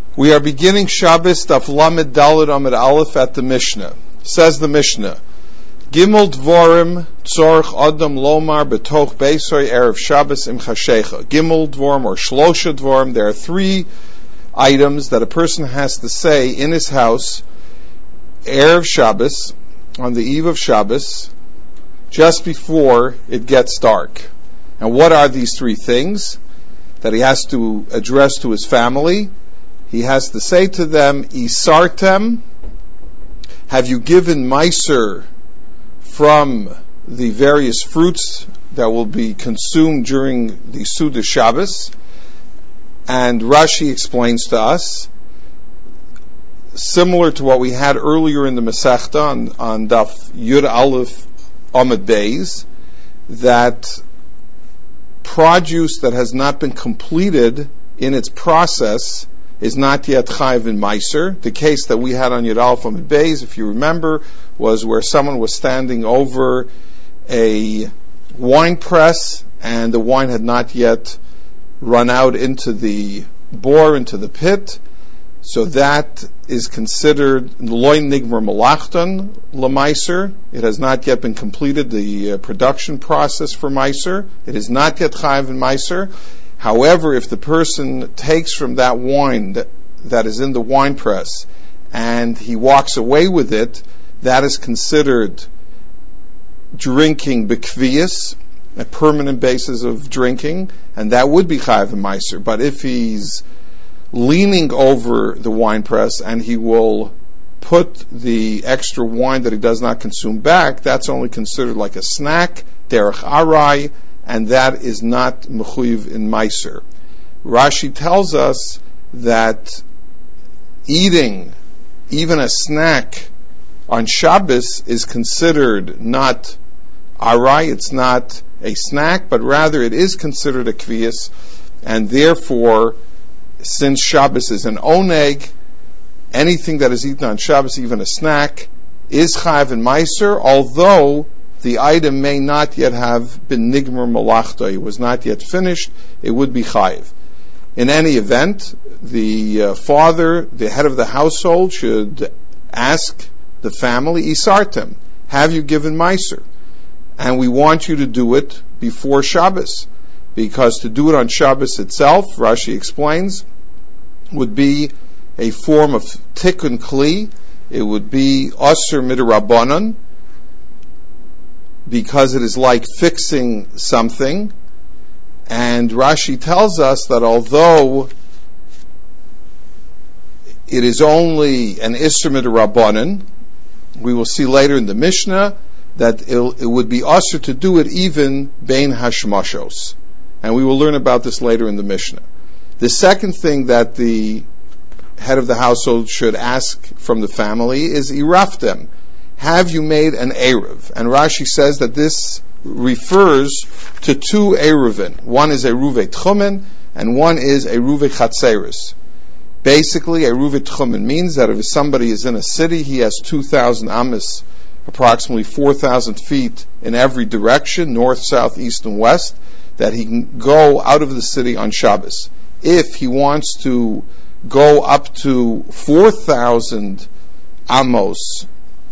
We are beginning Shabbos Daf Lamed Daled Amud Aleph at the Mishnah. Says the Mishnah, Gimel Dvorim Tzorch Adam Lomar Betoch Beisoy Erev Shabbos Im Chashecha. Gimel Dvorim or Shlosha Dvorim. There are three items that a person has to say in his house Erev Shabbos, on the eve of Shabbos, just before it gets dark. And what are these three things that he has to address to his family? He has to say to them, Isartem, have you given Meiser from the various fruits that will be consumed during the Suda Shabbos? And Rashi explains to us, similar to what we had earlier in the Masechta on Daf Yud Aleph Amud Beis, that produce that has not been completed in its process is not yet chayiv in meiser. The case that we had on Yud Aleph Amud Beis, if you remember, was where someone was standing over a wine press and the wine had not yet run out into the bore, into the pit. So that is considered loy nigmar malachtan lemeiser. It has not yet been completed, the production process for meiser. It is not yet chayiv in meiser. However, if the person takes from that wine that is in the wine press and he walks away with it, that is considered drinking bekviyas, a permanent basis of drinking, and that would be chayiv in meiser. But if he's leaning over the wine press and he will put the extra wine that he does not consume back, that's only considered like a snack, derech arai, and that is not mechuyev in meiser. Rashi tells us that eating even a snack on Shabbos is considered not arai, it's not a snack, but rather it is considered a kviyas, and therefore, since Shabbos is an oneg, anything that is eaten on Shabbos, even a snack, is chayav in meiser, although the item may not yet have been nigmar malachta, it was not yet finished, it would be chayiv. In any event, the father, the head of the household, should ask the family, Isartem, have you given meiser? And we want you to do it before Shabbos, because to do it on Shabbos itself, Rashi explains, would be a form of tikkun kli. It would be asur midrabanan, because it is like fixing something. And Rashi tells us that although it is only an isur midrabanan, we will see later in the Mishnah that it would be asur to do it even bein hashmashos. And we will learn about this later in the Mishnah. The second thing that the head of the household should ask from the family is iraftem. Have you made an eruv? And Rashi says that this refers to two eruvin. One is a ruve tchumen, and one is a ruve chatzeris. Basically, a ruve tchumen means that if somebody is in a city, he has 2,000 amas, approximately 4,000 feet in every direction, north, south, east, and west, that he can go out of the city on Shabbos. If he wants to go up to 4,000 amos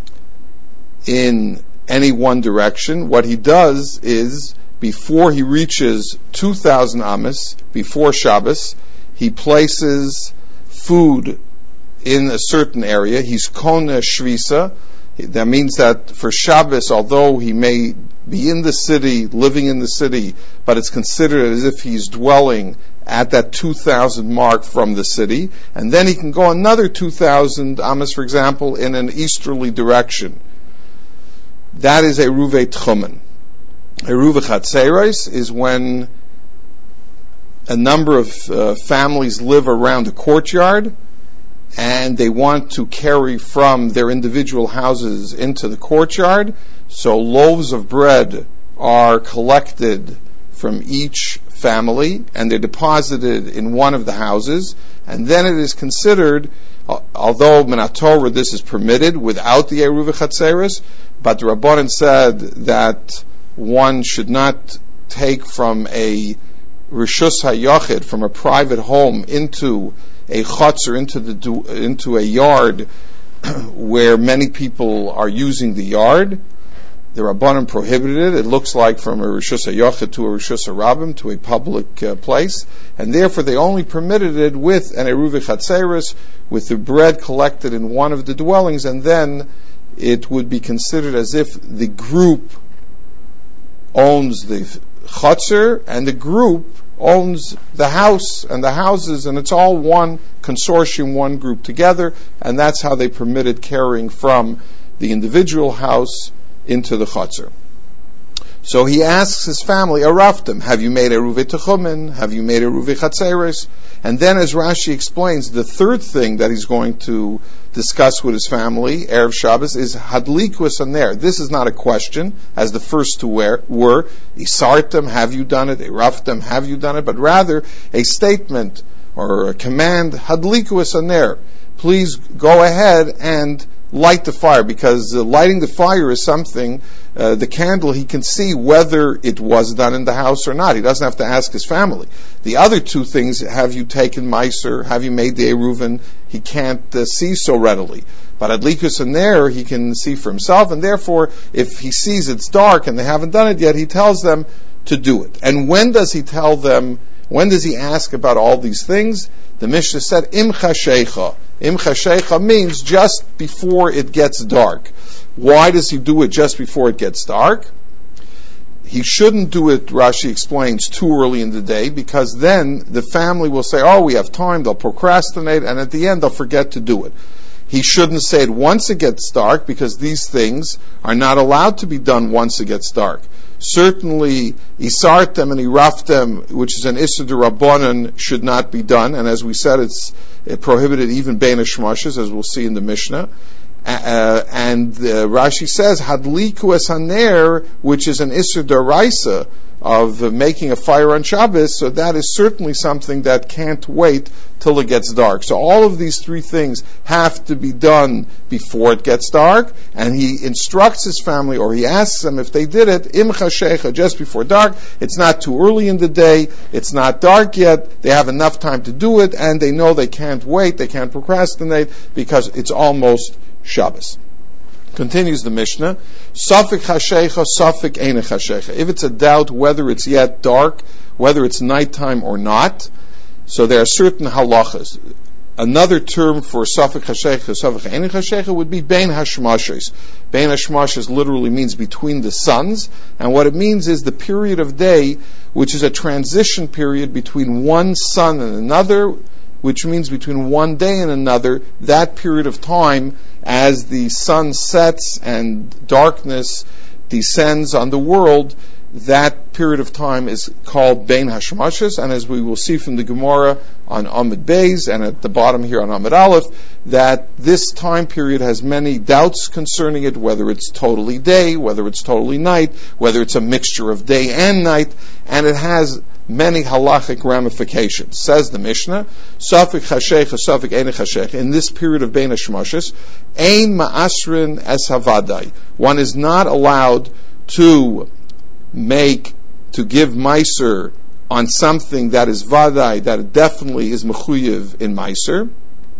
in any one direction, what he does is, before he reaches 2,000 amos, before Shabbos, he places food in a certain area. He's kona shvisa. That means that for Shabbos, although he may be in the city, living in the city, but it's considered as if he's dwelling at that 2,000 mark from the city, and then he can go another 2,000 amas, for example, in an easterly direction. That is a ruve tchumen. A ruve chatzeros is when a number of families live around a courtyard, and they want to carry from their individual houses into the courtyard, so loaves of bread are collected from each family, and they're deposited in one of the houses, and then it is considered, although Minat Torah this is permitted without the Eruv Chatzeres, but the Rabbanan said that one should not take from a Rishus HaYachid, from a private home, into a chutzner into a yard where many people are using the yard, the Rabbanim prohibited it. It looks like from a Rishus HaYochid to a Rishus HaRabim to a public place, and therefore they only permitted it with an Eruv Chatzeres, with the bread collected in one of the dwellings, and then it would be considered as if the group owns the chutzner and the group owns the house and the houses, and it's all one consortium, one group together, and that's how they permitted carrying from the individual house into the chutzner. So he asks his family, Araftim, have you made Eruv Techumen? Have you made Eruv Chatzeres? And then, as Rashi explains, the third thing that he's going to discuss with his family, Erev Shabbos, is Hadlikus Aner. This is not a question, as the first two were, Isartem, have you done it? Araftim, have you done it? But rather, a statement or a command, Hadlikus Aner. Please go ahead and light the fire, because lighting the fire is something, the candle, he can see whether it was done in the house or not. He doesn't have to ask his family. The other two things, have you taken Meiser, have you made the Eruven, he can't see so readily. But Adlikus Aner, he can see for himself, and therefore, if he sees it's dark and they haven't done it yet, he tells them to do it. And when does he tell them, when does he ask about all these things? The Mishnah said, Imcha Sheikha. Imcha Sheikha means just before it gets dark. Why does he do it just before it gets dark? He shouldn't do it, Rashi explains, too early in the day, because then the family will say, oh, we have time, they'll procrastinate, and at the end they'll forget to do it. He shouldn't say it once it gets dark, because these things are not allowed to be done once it gets dark. Certainly, Isartem and Iraftem, which is an Issur D'Rabbanan, should not be done, and as we said, it's prohibited even Bein HaShmoshes, as we'll see in the Mishnah. And Rashi says, Hadliku es haner, which is an Issur D'Oraisa of making a fire on Shabbos, so that is certainly something that can't wait till it gets dark. So all of these three things have to be done before it gets dark, and he instructs his family, or he asks them if they did it, Imcha Sheikha, just before dark. It's not too early in the day, it's not dark yet, they have enough time to do it, and they know they can't wait, they can't procrastinate, because it's almost Shabbos. Continues the Mishnah, Safik Hashecha, Safik Eine Hashecha. If it's a doubt whether it's yet dark, whether it's nighttime or not, so there are certain halachas. Another term for Safik Hashecha, Safik Eine Hashecha would be Bein Hashmashes. Bein Hashmashes literally means between the suns, and what it means is the period of day, which is a transition period between one sun and another, which means between one day and another, that period of time, as the sun sets and darkness descends on the world, that period of time is called Bein Hashmashes, and as we will see from the Gemara on Amud Beis and at the bottom here on Amud Aleph, that this time period has many doubts concerning it, whether it's totally day, whether it's totally night, whether it's a mixture of day and night, and it has many halachic ramifications. Says the Mishnah, Safik Hashecha, Safik Eine Hashecha, in this period of Bein Hashmashes, Ein Ma'asrin Es Havadai. One is not allowed to give Meiser on something that is Vadai, that definitely is Mechuyev in Meiser.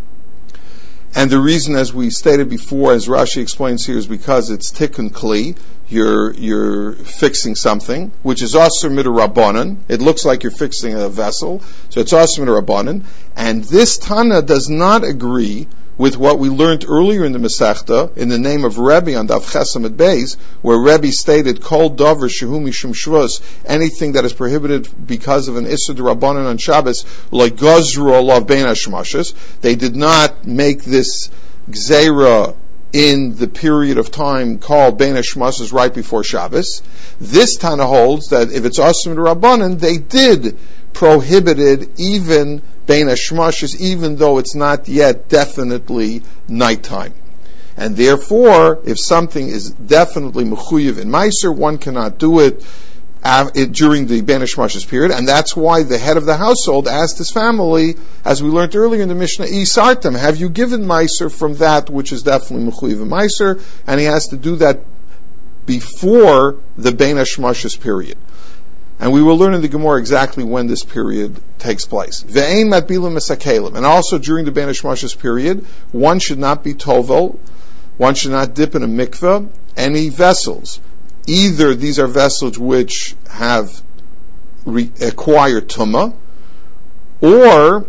And the reason, as we stated before, as Rashi explains here, is because it's Tikkun Kli. You're fixing something, which is Asur Midrabanan. It looks like you're fixing a vessel, so it's Asur Midrabanan. And this Tana does not agree with what we learned earlier in the Masechta, in the name of Rebbe on Daf Chesamid Beis, where Rebbe stated, Kol Dover Shehu Mishum Shvus, anything that is prohibited because of an Issur D'Rabbanan on Shabbos, like Gozru Olav Bein Hashmashes. They did not make this Gzeira in the period of time called Bein Hashmashes right before Shabbos. This Tana holds that if it's Asur D'Rabbanan, they did prohibit it even Bein Hashmashes, even though it's not yet definitely nighttime. And therefore, if something is definitely mechuyev in Meiser, one cannot do it during the Bein Hashmashes period, and that's why the head of the household asked his family, as we learned earlier in the Mishnah, Isartem, have you given Meiser from that which is definitely mechuyev in Meiser? And he has to do that before the Bein Hashmashes period. And we will learn in the Gemara exactly when this period takes place. Ve'ein matbilim esakelim. And also during the Ben Hashmashos period, one should not be tovel, one should not dip in a mikveh, any vessels. Either these are vessels which have acquired tumah, or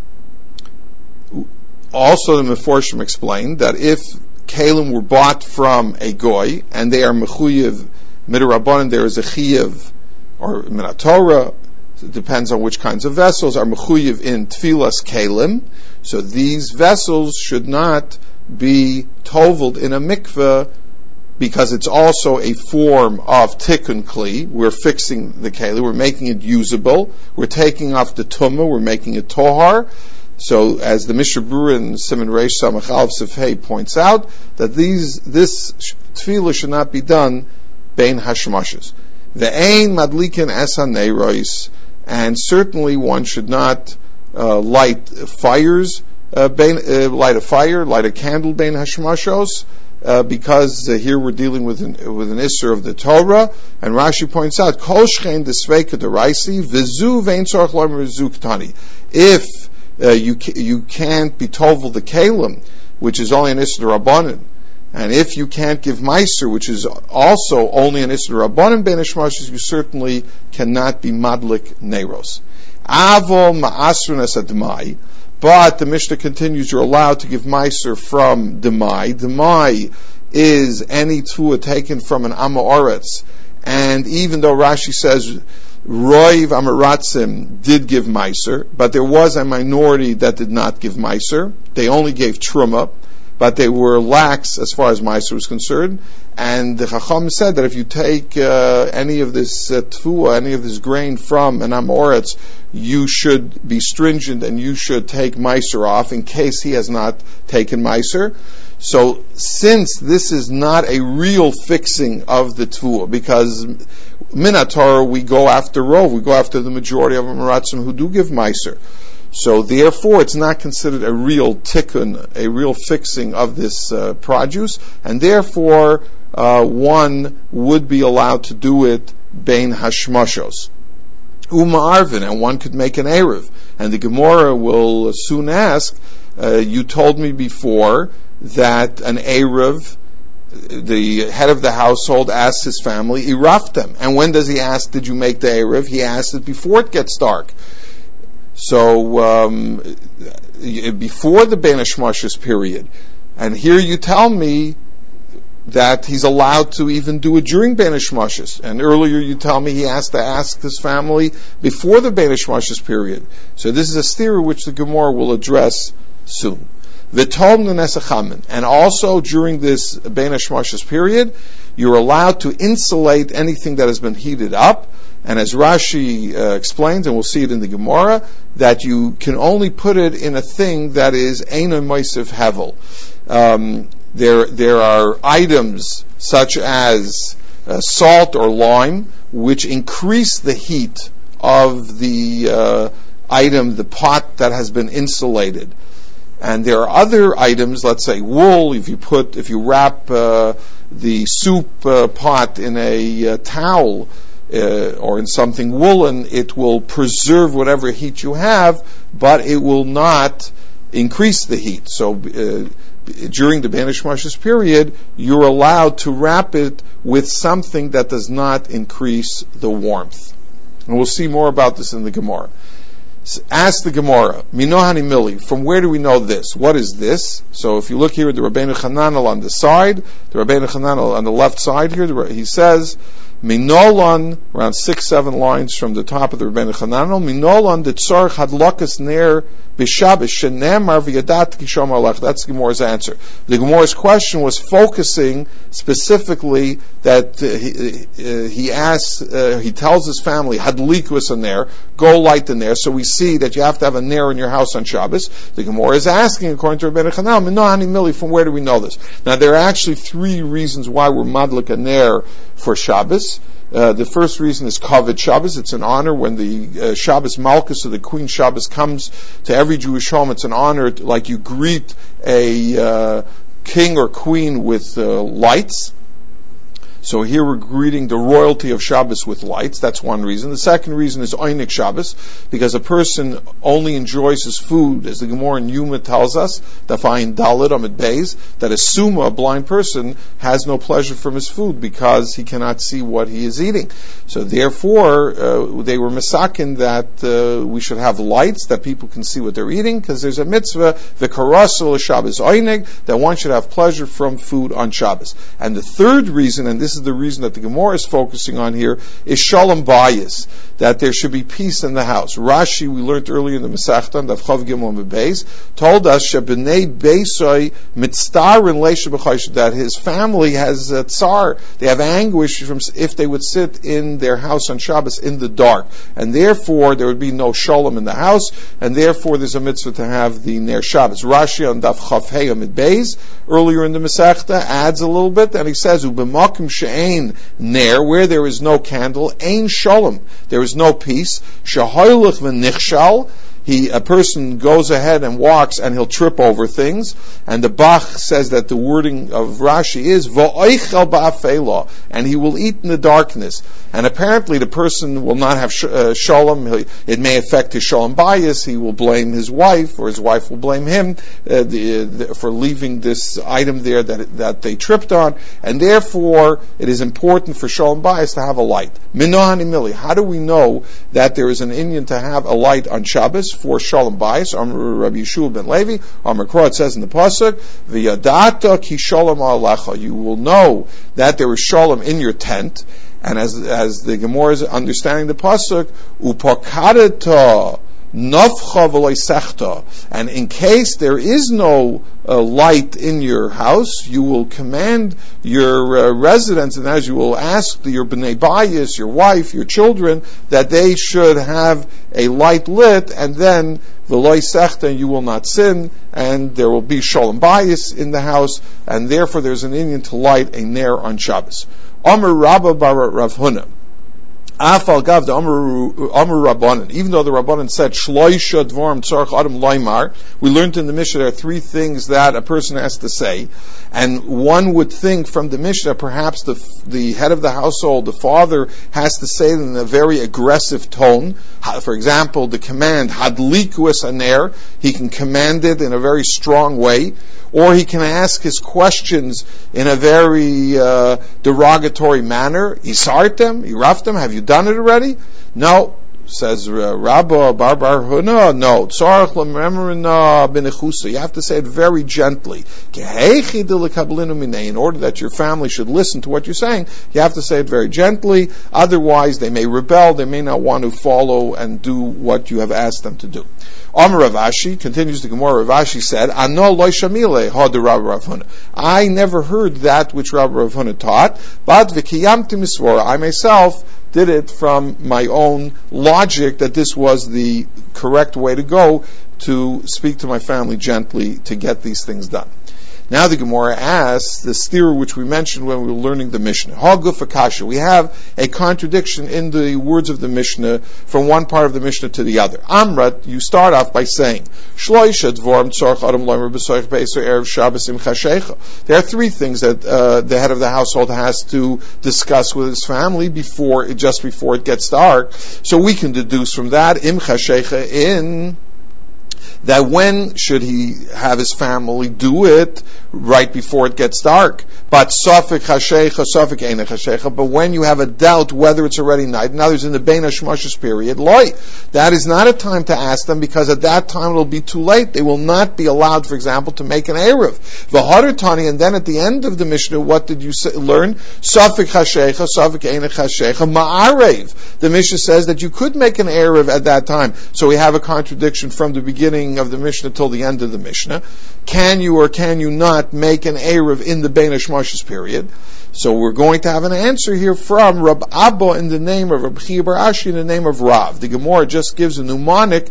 also the Meforshim explained that if kelim were bought from a goy and they are mechuyev midrabanan, there is a chiyev or minat Torah, it depends on which kinds of vessels are mechuyev in tfilas kelim. So these vessels should not be toveled in a mikveh, because it's also a form of tikkun kli. We're fixing the keli, we're making it usable, we're taking off the tumah, we're making it tohar. So, as the Mishnah Berurah in Siman Reish Samach Aleph Sif Hey points out, that this tefillah should not be done bein hashmashos. Ve'ein madlikin esan neiros, and certainly one should not light fires, light a candle bein hashmashos, because here we're dealing with an isser of the Torah, and Rashi points out, Kol shchein desveika deraisi v'zu vein tzorach lo v'zu ktani. If you can't be tovel the kalim, which is only an isser rabbanon, and if you can't give meiser, which is also only an isser rabbanon bein hashmashos, you certainly cannot be madlik neiros. Avol ma'asrun es admai. But the Mishnah continues, you're allowed to give meiser from demai. Demai is any tuah taken from an amoretz. And even though Rashi says Roiv Amaratzim did give meiser, but there was a minority that did not give meiser. They only gave truma, but they were lax as far as meiser was concerned. And the Chacham said that if you take any of this tfuah, any of this grain from an amoretz, you should be stringent and you should take meiser off in case he has not taken meiser. So, since this is not a real fixing of the tfuah, because minat Torah we go after rov, we go after the majority of Amaratzim who do give meiser. So therefore, it's not considered a real tikkun, a real fixing of this produce, and therefore one would be allowed to do it bein hashmashos. Uma'arvin, and one could make an erev. And the Gemara will soon ask, you told me before that an erev, the head of the household, asks his family, iraftem. And when does he ask, did you make the erev? He asks it before it gets dark. So, before the Ben Hashmashos period. And here you tell me that he's allowed to even do it during Ben Hashmashos. And earlier you tell me he has to ask his family before the Ben Hashmashos period. So this is a theory which the Gemara will address soon. And also during this Ben Hashmashos period, you're allowed to insulate anything that has been heated up. And as Rashi explains, and we'll see it in the Gemara, that you can only put it in a thing that is Eina Moisiv Hevel. There are items such as salt or lime, which increase the heat of the item, the pot that has been insulated. And there are other items, let's say wool. If you wrap the soup pot in a towel or in something woolen, it will preserve whatever heat you have, but it will not increase the heat. So during the Ben Hashmashos period, you're allowed to wrap it with something that does not increase the warmth. And we'll see more about this in the Gemara. Ask the Gemara, Minohani Mili, from where do we know this? What is this? So if you look here at the Rabbeinu Chananel on the side, the Rabbeinu Chananel on the left side here, he says, Minolan, around 6-7 lines from the top of the Rabbeinu Chananel, Minolan the tzarich hadlakas ner b'Shabbos shenemar v'yadat kishom alach. That's the Gemara's answer. The Gemara's question was focusing specifically that he tells his family, hadlikus in there, go light in there. So we see that you have to have a ner in your house on Shabbos. The Gemara is asking, according to Rabbeinu Chananel, Minohani Mili, from where do we know this? Now there are actually 3 reasons why we're madlik a ner for Shabbos. The first reason is Kavod Shabbos. It's an honor when the Shabbos Malchus, or the Queen Shabbos, comes to every Jewish home. It's an honor, like you greet a king or queen with lights. So here we're greeting the royalty of Shabbos with lights. That's one reason. The second reason is Oynik Shabbos, because a person only enjoys his food, as the Gemara in Yuma tells us, Dafayin Dalit Amid Beis, that a Suma, a blind person, has no pleasure from his food because he cannot see what he is eating. So therefore, they were misakin that we should have lights that people can see what they're eating, because there's a mitzvah, the Karasel Shabbos Oynig, that one should have pleasure from food on Shabbos. And the third reason, and this is the reason that the Gemara is focusing on here, is Shalom Bayis, that there should be peace in the house. Rashi, we learned earlier in the Masechta, that Chav Gimel Beis, told us Shebnei Beisoi Mitztarin Leisha B'Chaysh, that his family has a tsar, they have anguish from if they would sit in their house on Shabbos in the dark, and therefore there would be no shalom in the house, and therefore there's a mitzvah to have the Ner Shabbos. Rashi on Daf Chav Hey Amid Beis, earlier in the Masechta, adds a little bit, and he says, Ubemakim she'ein ner, where there is no candle, ein shalom, there is no peace, shehoylech v'nichshal, a person goes ahead and walks and he'll trip over things, and the Bach says that the wording of Rashi is v'oichel ba'afela, and he will eat in the darkness. And apparently the person will not have shalom. It may affect his shalom bias. He will blame his wife, or his wife will blame him for leaving this item there that they tripped on, and therefore it is important for shalom bias to have a light. Minohani mili. How do we know that there is an Indian to have a light on Shabbos for shalom bias? Rabbi Yeshua ben Levi, Amar Kro, it says in the pasuk, "V'yadata ki shalom alecha." You will know that there is shalom in your tent, and as the Gemara is understanding the pasuk, upakadata nafcha v'lo sechta, and in case there is no light in your house, you will command your residents, and as you will ask your bnei bayis, your wife, your children, that they should have a light lit, and then v'lo sechta, you will not sin, and there will be shalom bayis in the house, and therefore there's an Indian to light a ner on Shabbos. Amar Rabba bar Rav Huna. Afal gav the Amar Rabbanan. Even though the Rabbanan said Shloisha Dvorim Tzarech Adam Loimar, we learned in the Mishnah there are three things that a person has to say, and one would think from the Mishnah perhaps the head of the household, the father, has to say it in a very aggressive tone. For example, the command Hadliku es aner, he can command it in a very strong way, or he can ask his questions in a very derogatory manner. Isartem, iraftem, have you done it already? No. Says Rabba Bar Huna, no. Tzarech l'memrina b'nechusa. You have to say it very gently. In order that your family should listen to what you're saying, you have to say it very gently. Otherwise, they may rebel. They may not want to follow and do what you have asked them to do. Amar Rav Ashi, continues the Gemara, Rav Ashi said, Ano lo shamile hadu Rabba Rav Huna. I never heard that which Rabba Rav Huna taught, but v'kiyamti misvora. I myself did it from my own logic that this was the correct way to go to speak to my family gently to get these things done. Now the Gemara asks the steer which we mentioned when we were learning the Mishnah. Haguf Akasha. We have a contradiction in the words of the Mishnah from one part of the Mishnah to the other. Amrat, you start off by saying, Shloisha Dvorim Tzarech Adam Loimer B'Soich Beiser Erev Shabbos Im Chashecha. There are three things that the head of the household has to discuss with his family just before it gets dark. So we can deduce from that, Im Chashecha, that when should he have his family do it? Right before it gets dark. But Safik Hashecha, Safik Eina Hashecha, but when you have a doubt whether it's already night, now there's in the Bein HaShmoshes period, Loi, that is not a time to ask them, because at that time it will be too late. They will not be allowed, for example, to make an Erev. V'Hadar Tani, and then at the end of the Mishnah, what did you learn? Safik Hashecha, Safik Eina Hashecha, Ma'arev. The Mishnah says that you could make an Erev at that time. So we have a contradiction from the beginning of the Mishnah till the end of the Mishnah. Can you or can you not make an Erev in the Bein HaShmoshes period? So we're going to have an answer here from Rab Abba in the name of Rab Chia Bar Ashi in the name of Rav. The Gemara just gives a mnemonic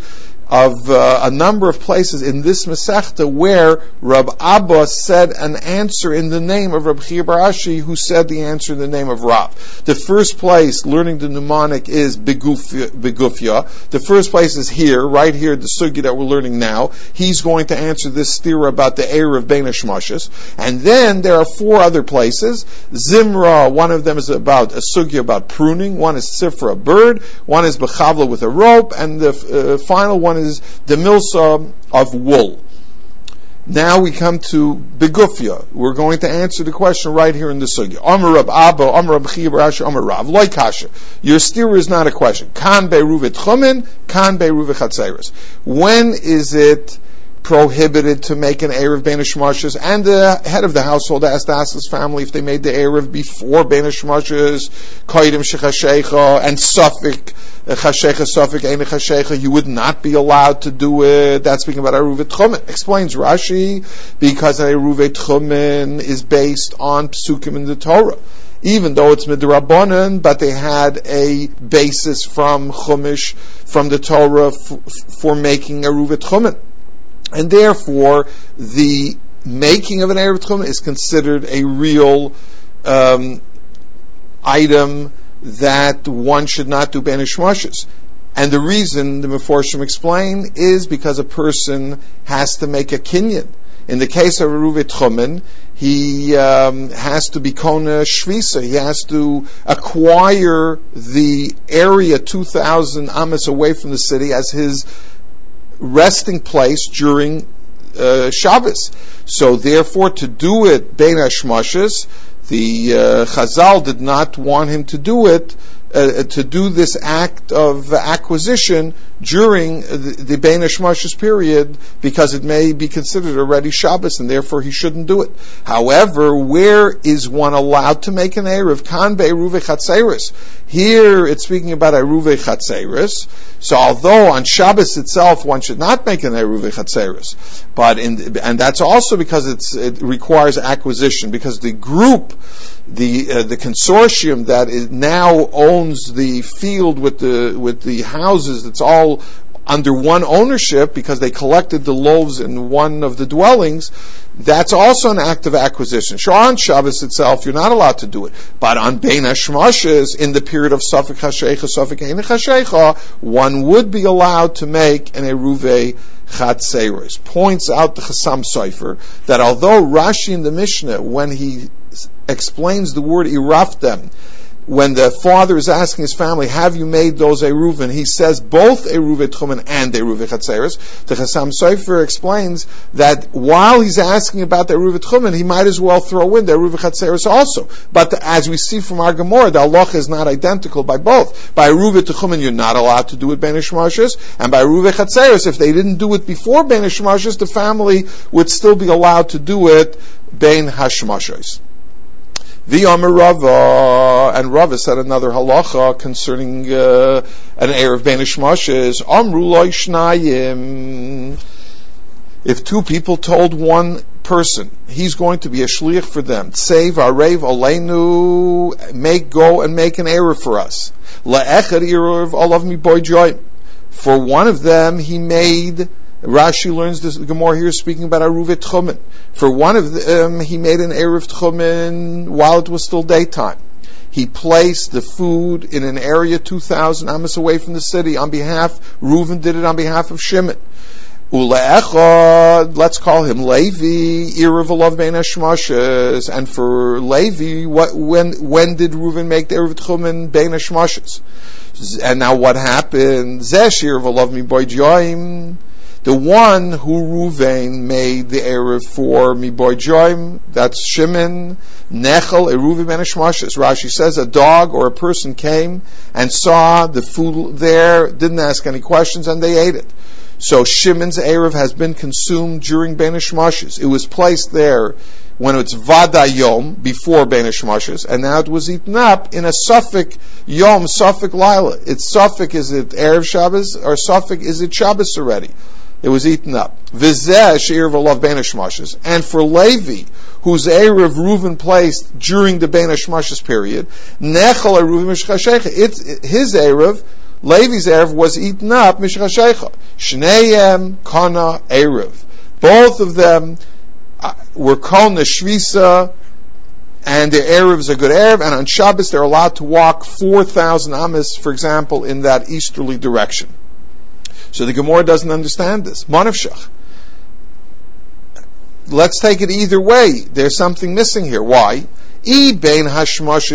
of a number of places in this Masechta where Rab Abba said an answer in the name of Rab Chia bar Ashi, who said the answer in the name of Rav. The first place learning the mnemonic is Begufya. The first place is here, right here, the sugya that we're learning now. He's going to answer this stira about the Erev Bein HaShmashos. And then there are 4 other places. Zimra, one of them is about a sugya about pruning. One is Sifra, a bird. One is Bechavla with a rope. And the final one is the milsa of wool. Now we come to Begufya. We're going to answer the question right here in the sugya. Amar Rab Abba, Amar Rab Chia bar Ashi, Amar Rav. Loi kasha. Your stira is not a question. Kan be'eruv tchumen, kan be'eruv chatzeres. When is it prohibited to make an Erev Bein HaShmashos? And the head of the household asked to ask his family if they made the Erev before Bein HaShmashos, Koidim Shechashecha, and Sufik, Chashecha, Sufik, Ein Chashecha, you would not be allowed to do it. That's speaking about Eruv Tchumen. Explains Rashi, because Eruv Tchumen is based on Psukim in the Torah. Even though it's midrabanan, but they had a basis from Chumash, from the Torah, for making Eruv Tchumen. And therefore, the making of an Erev Tchumen is considered a real item that one should not do Bein HaShmashos. And the reason, the Meforshim explain, is because a person has to make a kinyan. In the case of Eruv Tchumen, he has to be kona shvisa. He has to acquire the area 2,000 amas away from the city as his resting place during Shabbos. So therefore, to do it Bein HaShmashos, the Chazal did not want him to do it, to do this act of acquisition during the Bein HaShmashos period, because it may be considered already Shabbos, and therefore he shouldn't do it. However, where is one allowed to make an Erev? Kan be'eruv chatzeres. Here it's speaking about eruv chatzeres. So although on Shabbos itself one should not make an eruv chatzeres, but and that's also because it requires acquisition, because the group, the consortium that now owns the field with the houses, it's all under one ownership because they collected the loaves in one of the dwellings. That's also an act of acquisition. Sure, on Shabbos itself, you're not allowed to do it. But on Bein HaShmashos, in the period of Safek HaShecha, Safek Ein HaShecha, one would be allowed to make an Eruvei Chatzeres. Points out the Chassam Sofer that although Rashi in the Mishnah, when he explains the word Iraftem, when the father is asking his family, have you made those Eruvin? He says both Eruv Tchumen and Eruv Chatzeres. The Chassam Sofer explains that while he's asking about the Eruv Tchumen, he might as well throw in the Eruv Chatzeres also. But as we see from our Gemara, the halacha is not identical by both. By Eruv Tchumen, you're not allowed to do it Bein HaShmashos, and by Eruv Chatzeres, if they didn't do it before Bein HaShmashos, the family would still be allowed to do it Bein HaShmashos. V'yomer Rava, and Rava said another halacha concerning an Erev Bein HaShmashos. Amru lo shnayim. If 2 people told one person, he's going to be a shliach for them, Tsev arev aleinu, go and make an Erev for us. La'echad Erev olav mi boy joy. For one of them, he made, Rashi learns this, the Gemara here is speaking about Eruv Tchumen. For one of them, he made an Erev Tchumen while it was still daytime. He placed the food in an area 2,000 amas away from the city on behalf, Reuven did it on behalf of Shimon. Ule'echad, let's call him Levi, Erev olav Bein HaShmashos. And for Levi, when did Reuven make the Erev Tchumen Bein HaShmashos? And now what happened? Zesh Erev olav mi boy joim. The one who Reuven made the Erev for Miboy Joim, that's Shimon, Nechel, Eruv Bein HaShmashos. Rashi says a dog or a person came and saw the food there, didn't ask any questions, and they ate it. So Shimon's Erev has been consumed during Bein HaShmashos. It was placed there when it's Vada Yom, before Bein HaShmashos, and now it was eaten up in a Suffolk Yom, Suffolk Lila. It's Suffolk, is it Erev Shabbos, or Suffolk, is it Shabbos already? It was eaten up. V'zeh she'erev olav Bein HaShmashos. And for Levi, whose Erev Reuven placed during the Bein HaShmashos period, Nechal Eruv Mishchashecha. It's his Erev Levi's Erev was eaten up, Mishchashecha. Shneim Kana Erev. Both of them were Kona Shvisa, and their Erev is a good Erev, and on Shabbos they're allowed to walk 4,000 Amas, for example, in that easterly direction. So the Gemara doesn't understand this. Manavshach. Let's take it either way. There's something missing here. Why? We know we have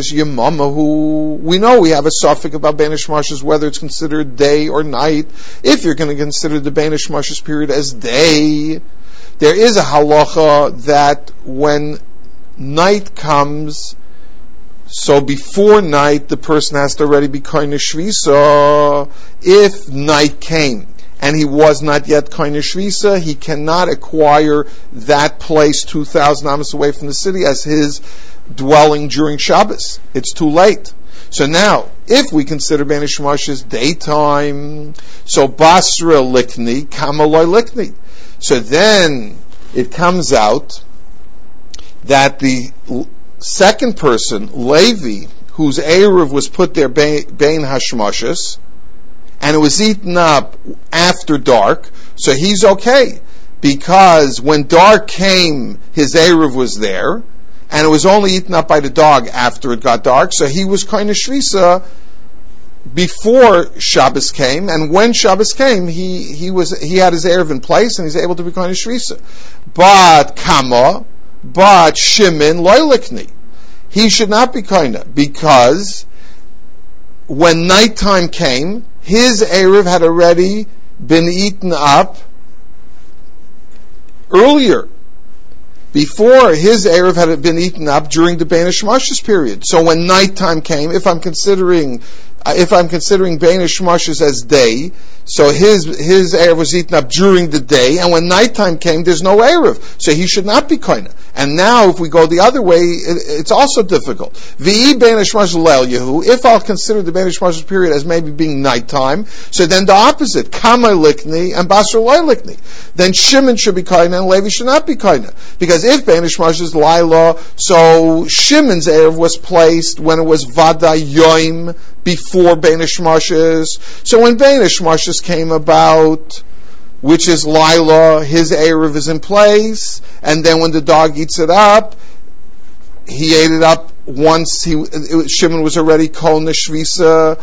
a suffix about Bein Hashmashos, whether it's considered day or night. If you're going to consider the Bein Hashmashos period as day, there is a halacha that when night comes, so before night, the person has to already be koine shvisa. If night came and he was not yet koine shvisa, he cannot acquire that place 2,000 amas away from the city as his dwelling during Shabbos. It's too late. So now, if we consider Bein Hashmashos daytime, so Basra Likni, Kamaloi Likni. So then it comes out that the second person, Levi, whose Erev was put there Bein Hashmashos, and it was eaten up after dark, so he's okay. Because when dark came, his Erev was there, and it was only eaten up by the dog after it got dark, so he was kind of shvisa before Shabbos came, and when Shabbos came, he had his Erev in place, and he's able to be kind of shvisa. But Shimon loylikni, he should not be kind of, because when nighttime came, his Erev had already been eaten up earlier, before his Erev had been eaten up during the Bein Hashmashos period. So when nighttime came, if I'm considering Bein Hashmashos as day, so his Erev was eaten up during the day, and when nighttime came, there's no Erev, so he should not be koina. And now, if we go the other way, it's also difficult. V'i Bein Hashmashos leil yehu. If I'll consider the Bein Hashmashos period as maybe being nighttime, so then the opposite, Kama Likni and Basra Loy Likni. Then Shimon should be koina and Levi should not be koina. Because if Bein Hashmashos is Laila, so Shimon's Erev was placed when it was Vada Yoim, before Bein Hashmashos. So when Bein Hashmashos came about, which is Lila, his Erev is in place, and then when the dog eats it up, he ate it up once Shimon was already Kol Neshvisa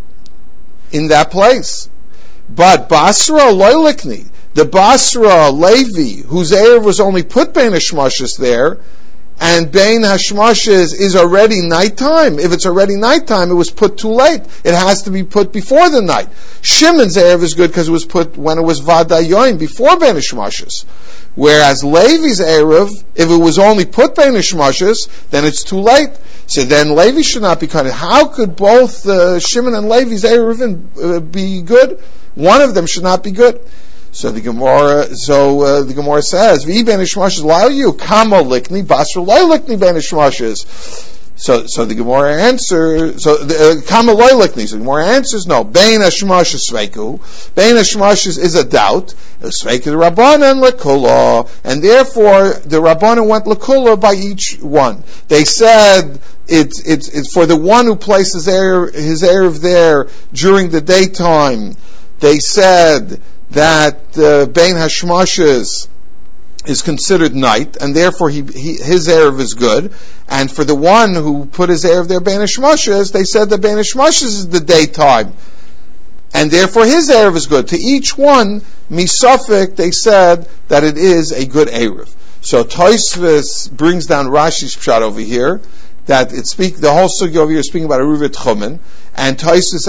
in that place. But Basra Loylikni, the Basra Levi, whose Erev was only put Bein Hashmashos there, and Bein Hashmashos is already nighttime. If it's already nighttime, it was put too late. It has to be put before the night. Shimon's Erev is good because it was put when it was Vada Yoim, before Bein Hashmashos. Whereas Levi's Erev, if it was only put Bein Hashmashos, then it's too late. So then Levi should not be counted. How could both Shimon and Levi's Erev be good? One of them should not be good. So the Gemara says, "V'i Bein Hashmashos la'il you kama likni basra loy likni Bein Hashmashos." So the Gemara answers, kama loy likni. So the Gemara answers, no. Bein Hashmashos sveiku. Bein Hashmashos is a doubt. Sveiku the Rabbanan lekula, and therefore the Rabbanan went lekula by each one. They said it's for the one who placed his Erev there during the daytime. They said that Bein Hashmashos is considered night, and therefore his Erev is good. And for the one who put his Erev there, Bein Hashmashos, they said that Bein Hashmashos is the daytime, and therefore his Erev is good. To each one, misafik, they said that it is a good Erev. So Tosfos brings down Rashi's pshat over here, that the whole sugya over here is speaking about Eruv Tchumen, and Tosfos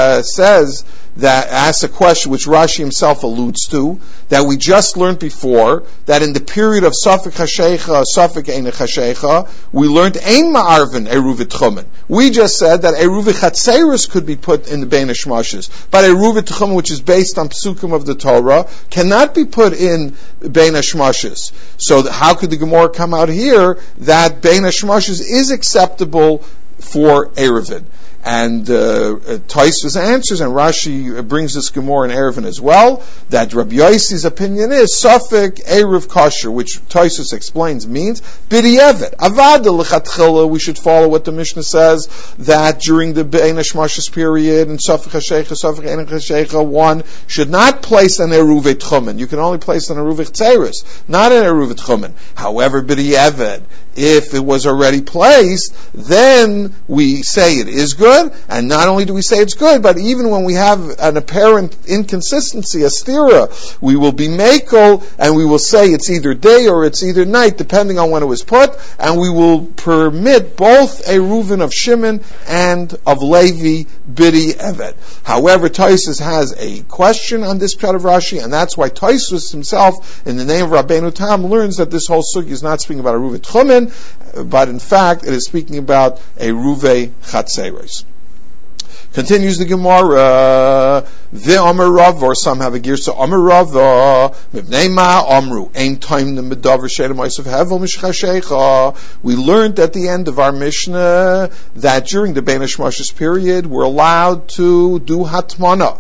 asks a question which Rashi himself alludes to, that we just learned before, that in the period of Safek Hashecha, Safek Ein Hashecha, we learned Ein Ma'arvin Eruv Tchumen. We just said that Eruv Chatzeros could be put in the Bein Hashmashos, but Eruv Tchumen, which is based on Psukim of the Torah, cannot be put in Bein Hashmashos. So how could the Gemara come out here that Bein Hashmashos is acceptable for Erevin? And Tosfos answers, and Rashi brings this Gemara in Eruvin as well, that Rabbi Yossi's opinion is Safek Eruv Kosher, which Tosfos explains means B'di'evet. Avada l'chatchila, we should follow what the Mishnah says, that during the Bein Hashmashos period, in Safek HaShecha, Safek Ein HaShecha, one should not place an Eruv Tchumen. You can only place an Eruv Tzeres, not an Eruv Tchumen. However, B'di'evet, if it was already placed, then we say it is good, and not only do we say it's good, but even when we have an apparent inconsistency, a stira, we will be makel, and we will say it's either day or it's either night, depending on when it was put, and we will permit both a Reuven of Shimon and of Levi B'di'evet. However, Tosfos has a question on this part of Rashi, and that's why Tosfos himself, in the name of Rabbeinu Tam, learns that this whole sugi is not speaking about a Ruve Tchumen, but in fact it is speaking about a Ruve Chatzeros. Continues the Gemara, the Amar Rav, or some have a girsa Amar Rav, Mibnei Ma Amru, Ein Time the Medavar Shedem Ma'asav Hevel Mishchashecha. We learned at the end of our Mishnah that during the Bein Hashmashos period we're allowed to do Hatmana.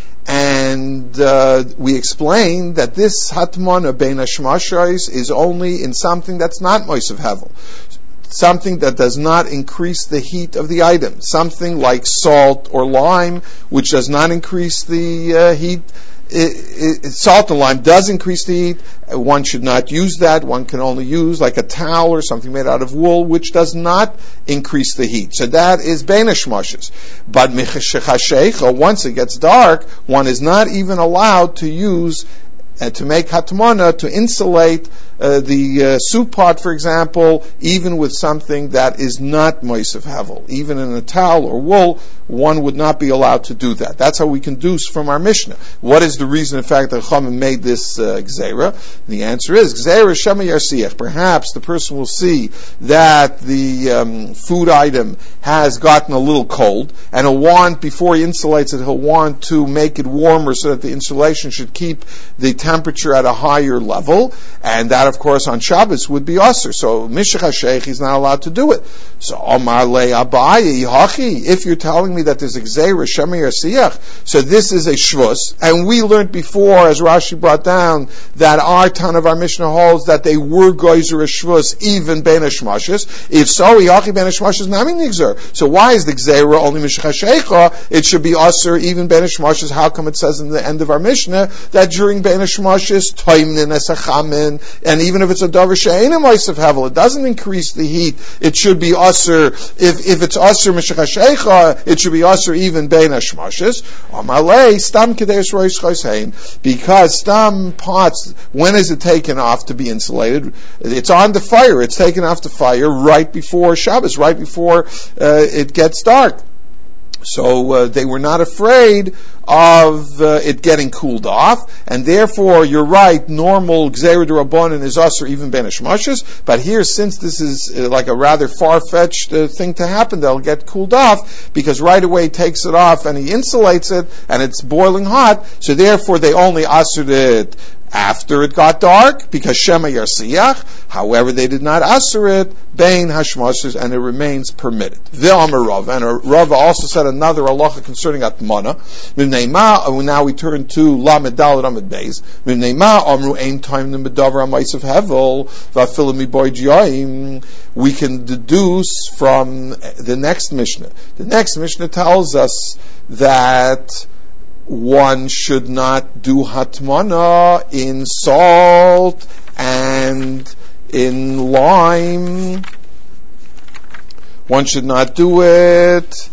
And we explained that this Hatmana Bein Hashmashos is only in something that's not Ma'asav Hevel. Something that does not increase the heat of the item. Something like salt or lime, which does not increase the heat. Salt and lime does increase the heat. One should not use that. One can only use like a towel or something made out of wool, which does not increase the heat. So that is Bein Hashmashos. But Mishchashecha, once it gets dark, one is not even allowed to use to make hatmana, to insulate the soup pot, for example, even with something that is not Ma'asav Hevel. Even in a towel or wool, one would not be allowed to do that. That's how we can deduce from our Mishnah. What is the reason, in fact, that Chachamim made this Gzeira? The answer is, Gzeira Shema Yarsiach. Perhaps the person will see that the food item has gotten a little cold, and he'll want, before he insulates it, he'll want to make it warmer so that the insulation should keep the temperature at a higher level, and that, of course, on Shabbos would be usher. So Mishchashecha, he's not allowed to do it. So Amar Le Abaye Hachi, if you're telling me that there's a Gzeira Shema Yarsiach, so this is a Shvus, and we learned before, as Rashi brought down, that our ton of our Mishnah holds that they were Geyser a Shvus, even Bein Hashmashos. If so, Yachi Bein Hashmashos Nami Nigzer. So why is the Gzeira only Mishchashecha? It should be usher, even Bein Hashmashos. How come it says in the end of our Mishnah that during Bein Hashmashos, Toimnin Esachamin, and even if it's a Davar She'eina Ma'asav Hevel, it doesn't increase the heat. It should be usher. If it's usher Mishchashecha, it should be usher even Bein Hashmashos. Amalei Stam Kedesh Rosh Choshein, because stam pots, when is it taken off to be insulated? It's on the fire. It's taken off the fire right before Shabbos, right before it gets dark. So they were not afraid of it getting cooled off, and therefore you're right, normal Gzeira D'Rabbanan is usher even Bein Hashmashos, but here, since this is like a rather far-fetched thing to happen, they'll get cooled off, because right away he takes it off and he insulates it, and it's boiling hot, so therefore they only ushered it after it got dark, because Shema Yarsiach. However, they did not usher it Bein Hashmashos, and it remains permitted. V'Amar Rav, and Rav also said another halacha concerning Atmana. Now we turn to Lamed Daled Amud Beis. Mimnei Ma Amru Ein Time the Medavar Ma'asav Hevel V'Afilu Miboy Jiayim. We can deduce from the next Mishnah. The next Mishnah tells us that one should not do hatmana in salt and in lime. One should not do it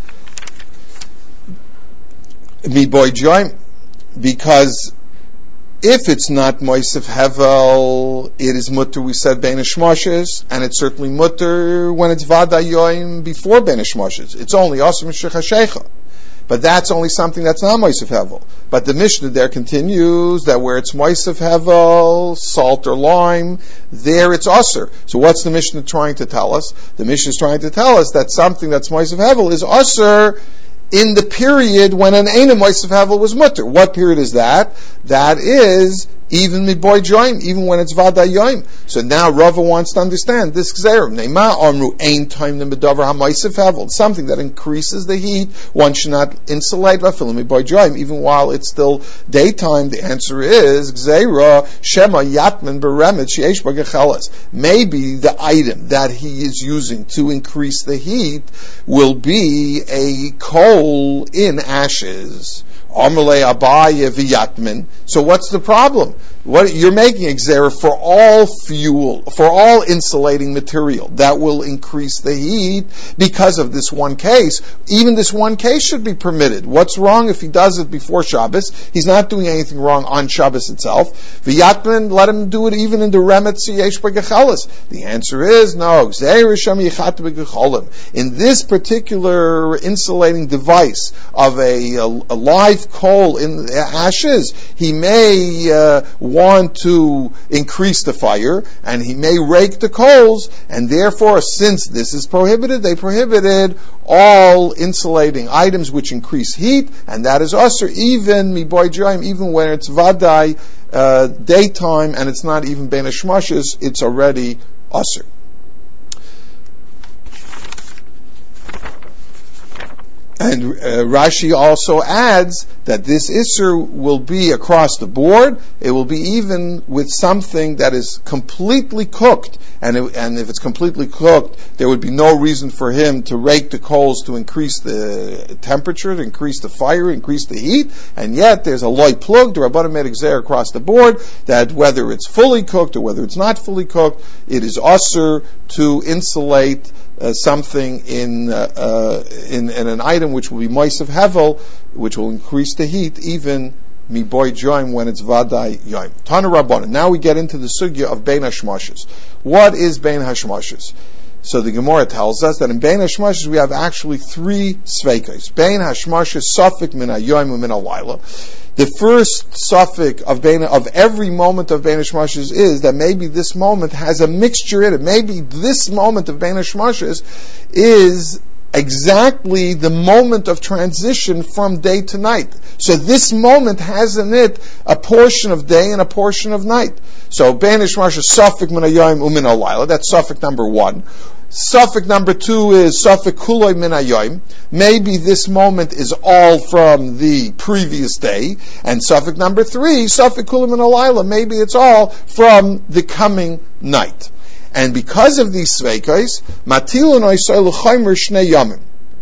because if it's not Ma'asav Hevel, it is mutter, we said, Bein Hashmashos, and it's certainly mutter when it's Vadayoim before Bein Hashmashos. It's only Asur Mishchashecha. But that's only something that's not Ma'asav Hevel. But the Mishnah there continues that where it's Ma'asav Hevel, salt or lime, there it's Asur. So what's the Mishnah trying to tell us? The Mishnah is trying to tell us that something that's Ma'asav Hevel is Asur in the period when an Eina Ma'asav Hevel was mutter. What period is that? That is even midboy joim, even when it's vada yoim. So now Rava wants to understand this gzerim. Neima amru ein time the medavar hamaisif hevel, something that increases the heat. One should not insulate vafilim midboy joim, even while it's still daytime. The answer is gzeira shema yatman beremet sheyesh b'gechelas. Maybe the item that he is using to increase the heat will be a coal in ashes. Amalei Abaye v'yatmin. So what's the problem? What you're making a gzera for all fuel, for all insulating material that will increase the heat because of this one case. Even this one case should be permitted. What's wrong if he does it before Shabbos? He's not doing anything wrong on Shabbos itself. V'yatmin, let him do it even in the remet yesh b'gechelas. The answer is no. Gzera shem yichat b'gecholim. In this particular insulating device of a live coal in the ashes, he may want to increase the fire, and he may rake the coals, and therefore, since this is prohibited, they prohibited all insulating items which increase heat, and that is usher, even miboy joim, even when it's vadai daytime, and it's not even bein hashmashes, it's already usher. And Rashi also adds that this Isser will be across the board. It will be even with something that is completely cooked. And if it's completely cooked, there would be no reason for him to rake the coals to increase the temperature, to increase the fire, increase the heat. And yet there's a loy plug, the Rabbanan made exer across the board, that whether it's fully cooked or whether it's not fully cooked, it is usher to insulate something in an item which will be moisav hevel, which will increase the heat, even miboy joim when it's vadai yoim. Tana Rabbanan. Now we get into the sugya of bein hashmashes. What is bein hashmashes? So the Gemara tells us that in bein hashmashes we have actually three sveikos. Bein hashmashes safek min hayoim u'min halayla. The first suffix of every moment of Bein Hashmashes is that maybe this moment has a mixture in it. Maybe this moment of Bein Hashmashes is exactly the moment of transition from day to night. So this moment has in it a portion of day and a portion of night. So Bein Hashmashes suffix min hayoim u'min halayla. That's suffix number one. Suffix number two is suffix kuloi min hayoim. Maybe this moment is all from the previous day. And suffix number three, suffix kuloi min halayla. Maybe it's all from the coming night. And because of these sveikos, matilun oisay l'chaymer shnei yamim.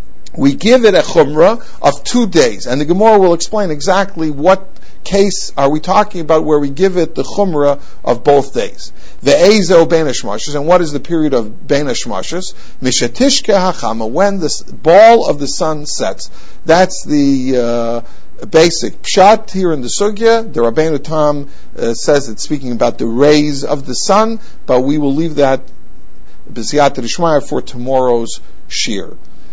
We give it a chumrah of 2 days. And the Gemara will explain exactly what case are we talking about where we give it the chumrah of both days. The Ezo Bein Hashmashes, and what is the period of Bein Hashmashes? Mishatishke hachama, when the ball of the sun sets. That's the basic pshat here in the sugya. The Rabbeinu Tam says it's speaking about the rays of the sun, but we will leave that b'siyata d'shmaya for tomorrow's shir.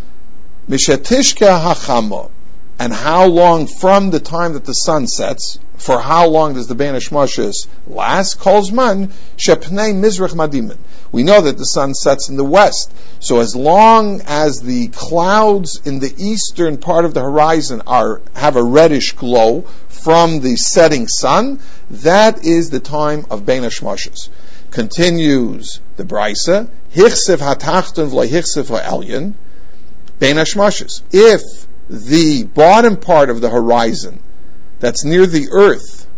Mishatishke hachama. And how long from the time that the sun sets, for how long does the Bein Hashmashes last? Kolzman shepnei mizrach madimin. We know that the sun sets in the west. So as long as the clouds in the eastern part of the horizon have a reddish glow from the setting sun, that is the time of Bein Hashmashes. Continues the Brisa, hichsev hatachton v'lo hichsev ha'elyon, Bein Hashmashes. If the bottom part of the horizon that's near the earth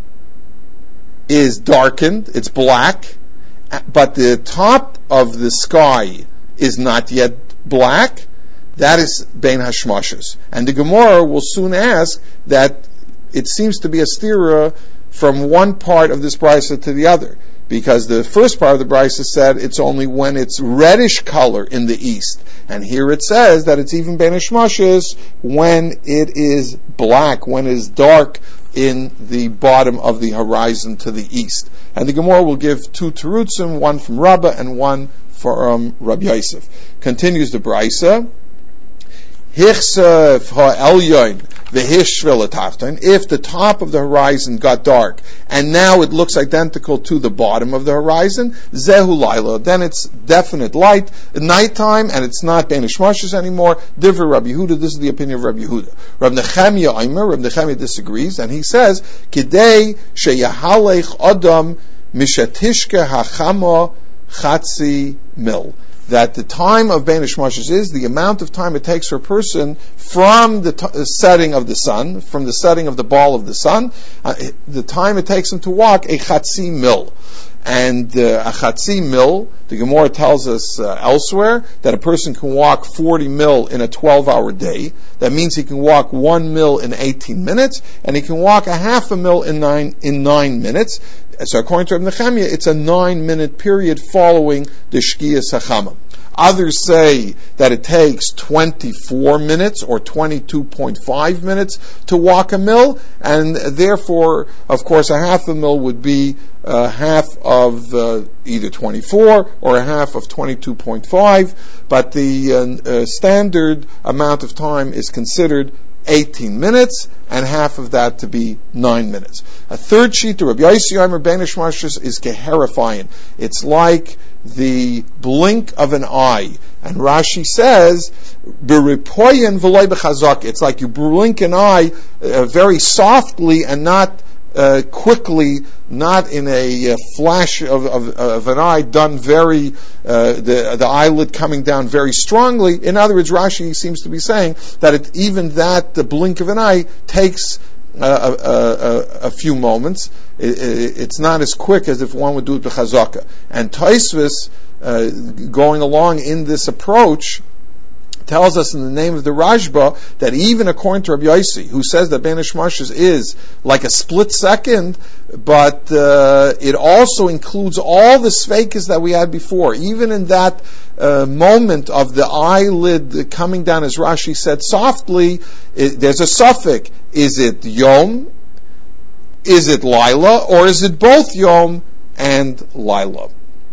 is darkened, it's black, but the top of the sky is not yet black, that is Bein Hashmashes. And the Gemara will soon ask that it seems to be a stira from one part of this brisa to the other, because the first part of the brisa said it's only when it's reddish color in the east. And here it says that it's even Bein Hashmashes when it is black, when it is dark in the bottom of the horizon to the east. And the Gemara will give two terutzim, one from Rabbah and one from Rabbi Yosef. Continues the Brisa. Hichsef ha'elyon v'hishvel atachton. If the top of the horizon got dark and now it looks identical to the bottom of the horizon, zehu laila. Then it's definite light, nighttime, and it's not Bein Hashmashos anymore. Divrei Rabbi Yehuda. This is the opinion of Rabbi Yehuda. Rabbi Nechemia Omer. Rabbi Nechemia disagrees, and he says, "Kidei sheyahalech adam mishatishke hachama chatzi mil." That the time of Bein Hashmashos is the amount of time it takes for a person from the setting of the sun, from the setting of the ball of the sun, the time it takes him to walk a chatzi mil. And a chatzi mil, the Gemara tells us elsewhere that a person can walk 40 mil in a 12-hour day. That means he can walk 1 mil in 18 minutes, and he can walk a half a mil in 9 minutes. So according to Rabbi Nechemia, it's a 9-minute period following the Shkiyas HaChamam. Others say that it takes 24 minutes or 22.5 minutes to walk a mil, and therefore, of course, a half a mil would be half of either 24 or a half of 22.5, but the standard amount of time is considered 18 minutes, and half of that to be 9 minutes. A third sheet, Rabbi Yossi Omer Bein Hashmashos is geherifying. It's like the blink of an eye. And Rashi says, "B'ripoyen v'loy b'chazak." It's like you blink an eye very softly and not quickly, not in a flash of an eye done very, the eyelid coming down very strongly. In other words, Rashi seems to be saying that even the blink of an eye takes a few moments. It's not as quick as if one would do it b'chazaka. And Tosfos, going along in this approach, tells us in the name of the Rashba that even according to Rabbi Yossi, who says that Bein Hashmashos is like a split second, but it also includes all the sveikas that we had before. Even in that moment of the eyelid coming down, as Rashi said softly, there's a suffix. Is it Yom? Is it Laila? Or is it both Yom and Laila?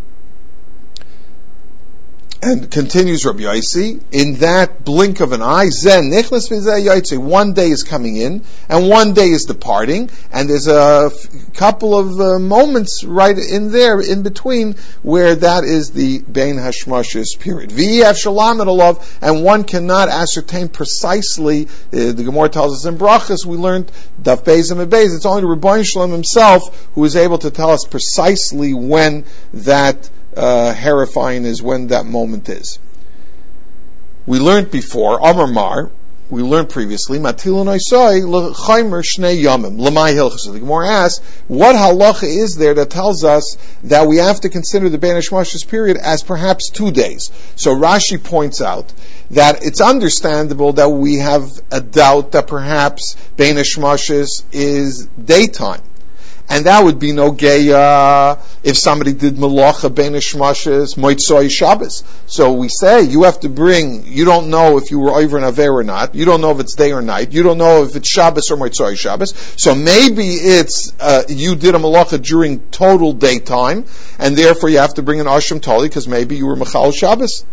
And continues Rabbi Yossi, in that blink of an eye, Zen Nichlas v'Zeh Yotze, one day is coming in, and one day is departing, and there's a couple of moments right in there, in between, where that is the Bein Hashmashos period. V'yev Shalamed Alav, and one cannot ascertain precisely, the Gemara tells us in Brachas, we learned Daf Beis and Beis, it's only the Rebbeinu Shalom himself who is able to tell us precisely when that herifying is, when that moment is. We learned before, Amar Mar, we learned previously, Matilon Oisai l'chaymer shnei yamim l'may hilchos. The Gemara asks, what halacha is there that tells us that we have to consider the Bein Hashmashos period as perhaps 2 days? So Rashi points out that it's understandable that we have a doubt that perhaps Bein Hashmashos is daytime. And that would be no geya if somebody did malacha Bein Hashmashos moitzoi Shabbos. So we say you have to bring. You don't know if you were over an aver or not. You don't know if it's day or night. You don't know if it's Shabbos or moitzoi Shabbos. So maybe it's you did a malacha during total daytime, and therefore you have to bring an asham tali because maybe you were machal Shabbos.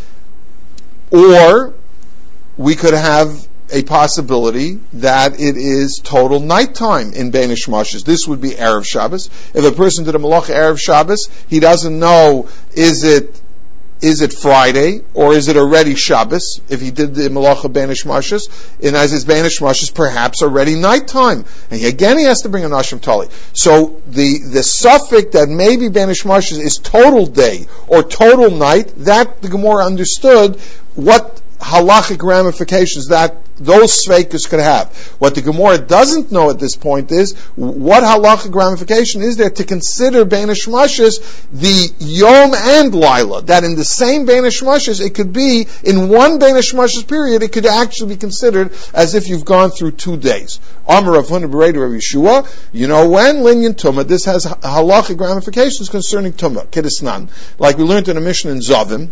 Or we could have a possibility that it is total nighttime in Bein Hashmashos. This would be Erev Shabbos. If a person did a malacha Erev Shabbos, he doesn't know, is it Friday or is it already Shabbos? If he did the malacha Bein Hashmashos, and as is Bein Hashmashos, perhaps already nighttime. And again, he has to bring an asham tali. So the suffix that maybe Bein Hashmashos is total day or total night, that the Gemara understood what halachic ramifications that those sveikas could have. What the Gemara doesn't know at this point is what halachic ramification is there to consider Bein Hashmashos the Yom and Laila. That in the same Bein Hashmashos, it could be in one Bein Hashmashos period, it could actually be considered as if you've gone through 2 days. Amar Rav Huna B'Reida Rav Yeshua, you know when Linyan Tumah, this has halachic ramifications concerning Tumah, Kedisnan, like we learned in a mission in Zavim.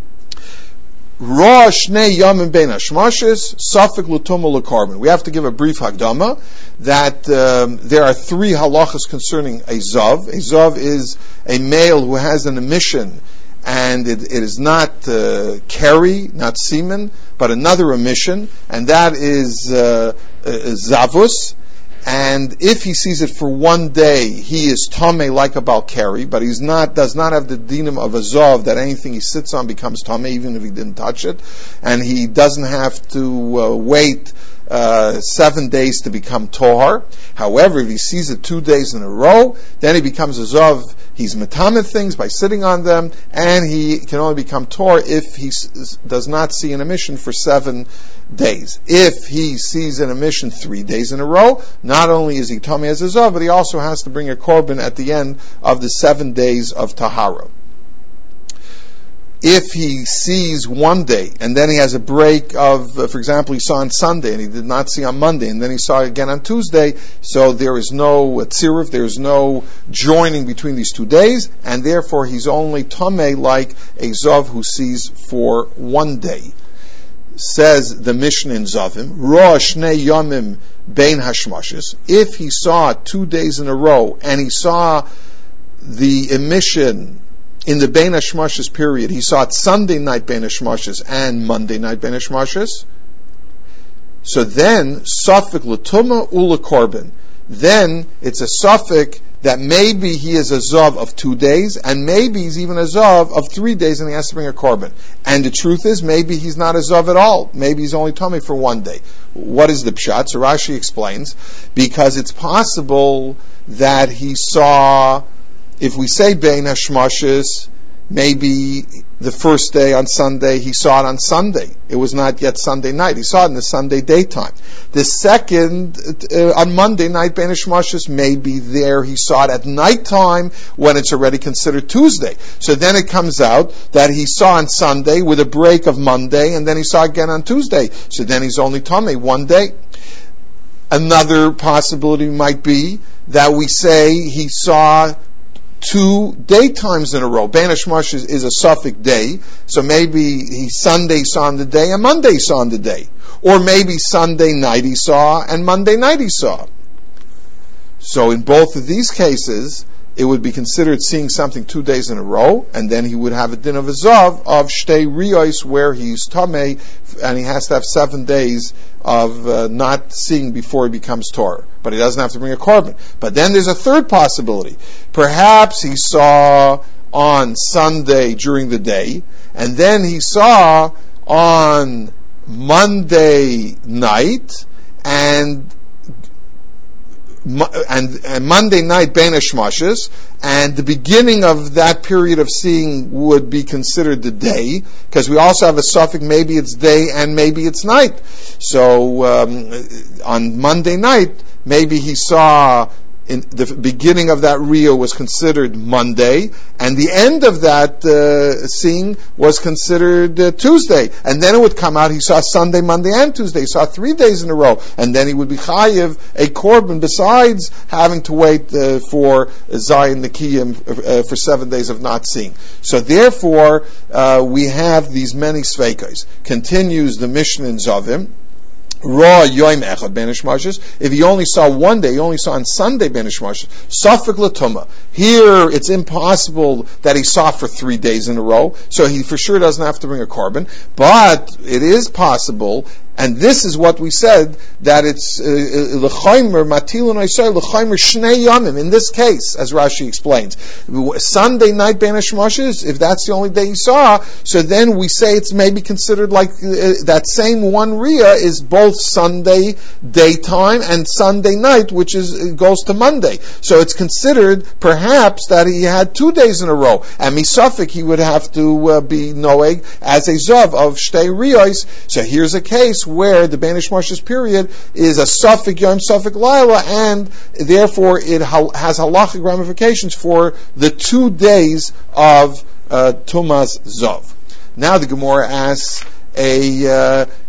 Ra Shnei Yamim Bein Hashmashos Safek L'Tumah L'Karban. We have to give a brief Hagdama that there are 3 halachas concerning a Zav. A Zav is a male who has an emission and it is not keri, not semen, but another emission, and that is zavus. And if he sees it for one day, he is tamei like a balkari, but does not have the dinim of a zov that anything he sits on becomes tamei, even if he didn't touch it, and he doesn't have to wait 7 days to become tohar. However, if he sees it 2 days in a row, then he becomes a zov. He's metamet things by sitting on them, and he can only become tohar if he does not see an emission for 7 days. If he sees an emission 3 days in a row, not only is he tamei as a zov, but he also has to bring a korban at the end of the 7 days of tahara. If he sees one day and then he has a break of, for example, he saw on Sunday and he did not see on Monday, and then he saw again on Tuesday, so there is no tziruf, there is no joining between these 2 days, and therefore he's only tamei like a zov who sees for 1 day. Says the Mishnah in Zavim, Roa Shnei Yomim Bein Hashmashes. If he saw 2 days in a row and he saw the emission in the Bein Hashmashes period, he saw it Sunday night Bein Hashmashes and Monday night Bein Hashmashes, so then Safek L'Tuma Ula Korban. Then it's a Safek that maybe he is a Zav of 2 days, and maybe he's even a Zav of 3 days, and he has to bring a Korban. And the truth is, maybe he's not a Zav at all. Maybe he's only tamei for 1 day. What is the pshat? So Rashi explains, because it's possible that he saw, if we say Bein Hashmashes, maybe the first day on Sunday, he saw it on Sunday. It was not yet Sunday night. He saw it in the Sunday daytime. The second, on Monday night, Bein Hashmashes, maybe there he saw it at nighttime when it's already considered Tuesday. So then it comes out that he saw on Sunday with a break of Monday, and then he saw again on Tuesday. So then he's only tamei 1 day. Another possibility might be that we say he saw 2 daytimes in a row. Bein Hashmashes is a suffix day, so maybe he Sunday saw on the day and Monday saw on the day. Or maybe Sunday night he saw and Monday night he saw. So in both of these cases, it would be considered seeing something 2 days in a row, and then he would have a din of a zav of shtei riyos, where he's tamei, and he has to have 7 days of not seeing before he becomes Torah. But he doesn't have to bring a korban. But then there's a third possibility. Perhaps he saw on Sunday during the day, and then he saw on Monday night, and Monday night Bein Hashmashes, and the beginning of that period of seeing would be considered the day, because we also have a suffix, maybe it's day and maybe it's night. So on Monday night, maybe he saw in the beginning of that Rio was considered Monday, and the end of that seeing was considered Tuesday. And then it would come out, he saw Sunday, Monday, and Tuesday. He saw 3 days in a row. And then he would be chayiv a korban, besides having to wait for Zayin Nekiyim for 7 days of not seeing. So therefore, we have these many sveikos. Continues the Mishnah in Zavim. Raw yoim echad Bein Hashmashes. If he only saw 1 day, he only saw on Sunday Bein Hashmashes. Safek l'tuma. Here, it's impossible that he saw for 3 days in a row, so he for sure doesn't have to bring a korban. But it is possible, and this is what we said, that it's l'chaymer matilon oisay l'chaymer shnei yamim. In this case, as Rashi explains, Sunday night Bein Hashmashes, if that's the only day he saw, so then we say it's maybe considered like that same one Riyah is both Sunday daytime and Sunday night, which goes to Monday. So it's considered perhaps that he had 2 days in a row, and misafik he would have to be noeg as a zav of shtei riyos. So here's a case where the Bein Hashmashes period is a suffix yom suffix laila, and therefore it has halachic ramifications for the 2 days of Tumas Zav. Now the Gemara asks a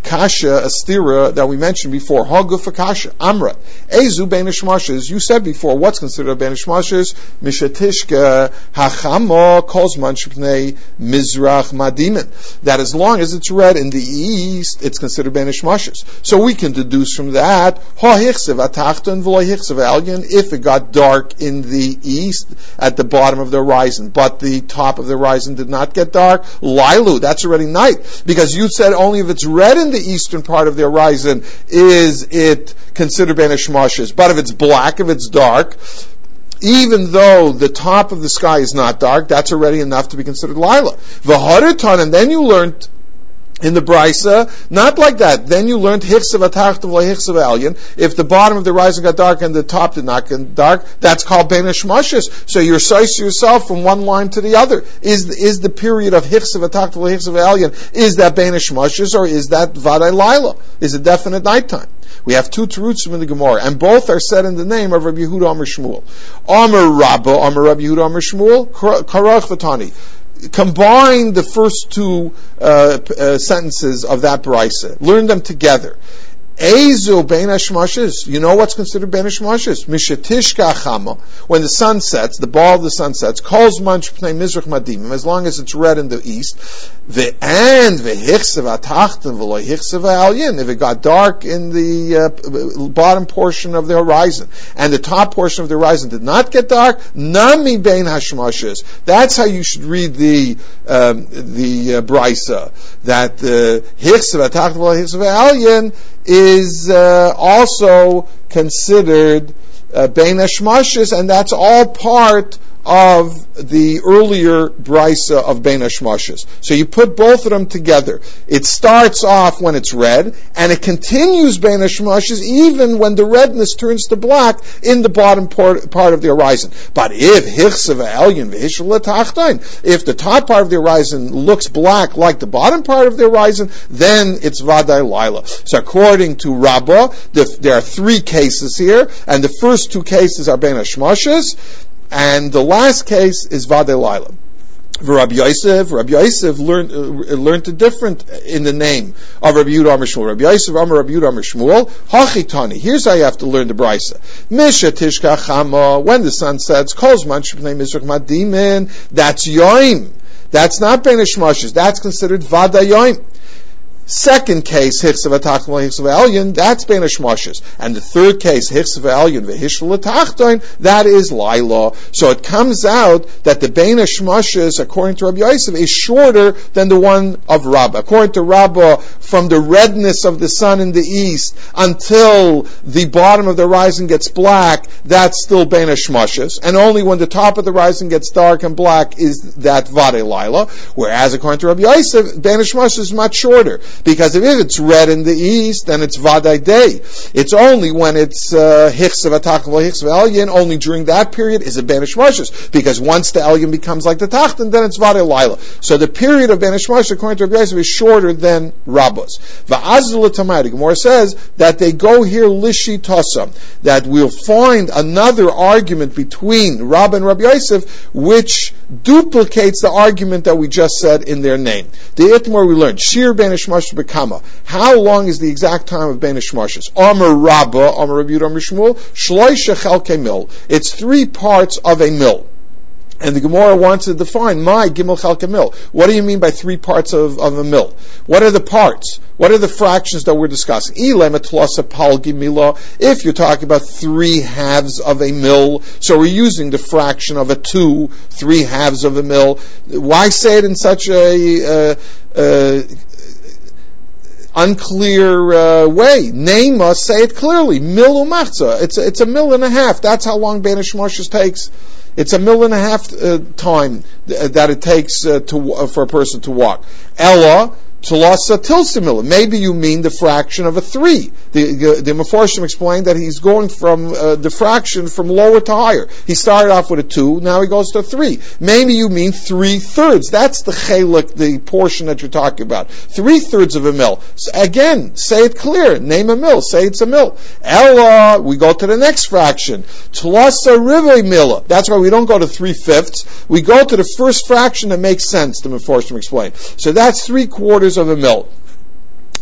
kasha, a stira that we mentioned before. Haguf kasha, amra. Ezu bein hashmashes. You said before, what's considered a bein hashmashes? Mishatishka hachamo kozman shpnei mizrach madimin. That as long as it's red in the east, it's considered bein hashmashes. So we can deduce from that, ha hichsev atachton v'lo hichsev alyan, if it got dark in the east at the bottom of the horizon, but the top of the horizon did not get dark, lailu, that's already night. Because you said only if it's red in the eastern part of the horizon is it considered bein hashmashes. But if it's black, if it's dark, even though the top of the sky is not dark, that's already enough to be considered lila. V'haratan, and then you learned in the Brisa, not like that. Then you learned hichsev atachton v'lo hichsev alyan. If the bottom of the horizon got dark and the top did not get dark, that's called bein hashmashes. So you're sizing yourself from one line to the other. Is the period of hichsev atachton v'lo hichsev alyan, is that bein hashmashes or is that vaday laila? Is it definite nighttime? We have two terutzim in the Gemara, and both are said in the name of Rabbi Yehuda Amar Shmuel. Amar Rabba, Amar Rabbi Yehuda Amar Shmuel, Karach Vatani. Combine the first two sentences of that brisa. Learn them together. Ezu bein hashmashes. You know what's considered bein hashmashes? Mishatishka chama. When the sun sets, the ball of the sun sets, calls man shpnei mizrach madimim, as long as it's red in the east. And vehichsev atachton v'lo hichsev alyan. If it got dark in the bottom portion of the horizon, and the top portion of the horizon did not get dark, nami bein hashmashes. That's how you should read the brisa. That hichsev atachton v'lo hichsev alyan is also considered bein hashmashes, and that's all part of the earlier brisa of bein hashmashes. So you put both of them together. It starts off when it's red, and it continues bein hashmashes even when the redness turns to black in the bottom part of the horizon. But if hichsev alyan v'hishul l'tachton, if the top part of the horizon looks black like the bottom part of the horizon, then it's vaday laila. So according to Rabbah, there are three cases here, and the first two cases are bein hashmashes, and the last case is vaday laila. Rabbi Yosef learned a different in the name of Rabbi Yehuda Amar Shmuel. Rabbi Yosef Amar Rabbi Yehuda Amar Shmuel, Hachitani. Here's how you have to learn the brisa. Misha tishka chama. When the sun sets, calls man shpnei mizrach madimin. That's yoim. That's not bein hashmashes. That's considered vaday yoim. Second case, hichsev atachton v'lo hichsev alyan, that's bein hashmashes. And the third case, hichsev alyan v'hishul l'tachton, that is laila. So it comes out that the bein hashmashes, according to Rabbi Yosef, is shorter than the one of Rabbah. According to Rabbah, from the redness of the sun in the east until the bottom of the horizon gets black, that's still bein hashmashes. And only when the top of the horizon gets dark and black is that vaday laila. Whereas according to Rabbi Yosef, bein hashmashes is much shorter. Because if it's red in the east, then it's vaday day. It's only when it's hichsev atachton v'lo hichsev alyan, only during that period is it bein hashmashes. Because once the alyan becomes like the tachton, then it's vaday laila. So the period of bein hashmashes, according to Rabbi Yosef, is shorter than Rabbah's. V'azul l'tamai, the Gemara says that they go here lishi tasa, that we'll find another argument between Rabbah and Rabbi Yosef, which duplicates the argument that we just said in their name. The Itmar we learned, shir bein hashmashes bekama. How long is the exact time of bein hashmashes? Amar Rabbah, Amar Rabbi Yehuda Amar Shmuel, shloisha chelkei mil. It's 3 parts of a mil. And the Gemara wants to define my gimel chelkei mil. What do you mean by 3 parts of a mil? What are the parts? What are the fractions that we're discussing? If you're talking about 3 halves of a mil, so we're using the fraction of a 2, 3 halves of a mil. Why say it in such a unclear way? Name us, say it clearly. Mil umachza. It's a mil and a half. That's how long bein hashmashes takes. It's a mil and a half time that it takes for a person to walk. Ella Talasa tilsimila. Maybe you mean the fraction of a 3. The Meforshim explained that he's going from the fraction from lower to higher. He started off with a 2, now he goes to a 3. Maybe you mean 3/3. That's the chelik, the portion that you're talking about. 3/3 of a mil. So again, say it clear. Name a mil. Say it's a mil. Ella, we go to the next fraction. Talasa rivei mila. That's why we don't go to 3/5. We go to the first fraction that makes sense, the Meforshim explained. So that's 3/4 of a mil.